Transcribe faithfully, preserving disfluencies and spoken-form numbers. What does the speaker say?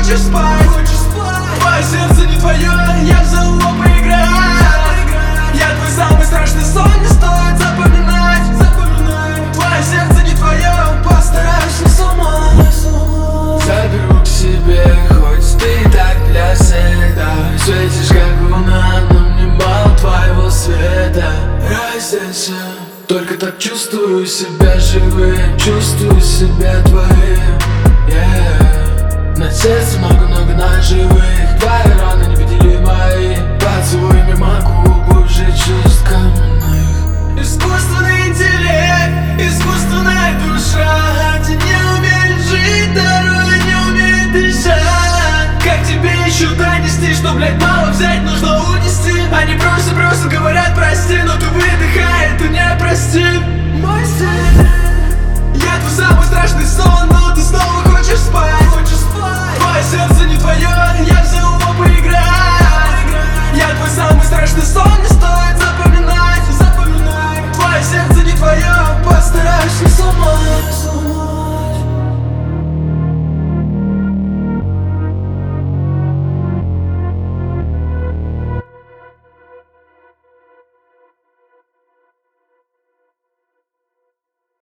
хочешь спать, твое сердце не твое, я взял его поиграть. Я твой самый страшный сон, не стоит запоминать. Твое сердце не твое, постараюсь не сломать. Заберу к себе, хоть ты и так для всегда. Светишь как луна, но мне мало твоего света. Разница, только так чувствую себя живым, чувствую себя твоим, yeah. На сердце много-много ножевых, твои раны не видели мои. Поцелуями могу глубже чувств каменных. Искусственный интеллект, искусственная душа. Ты не умеешь жить, дорога не умеет дышать. Как тебе еще донести, что, блядь,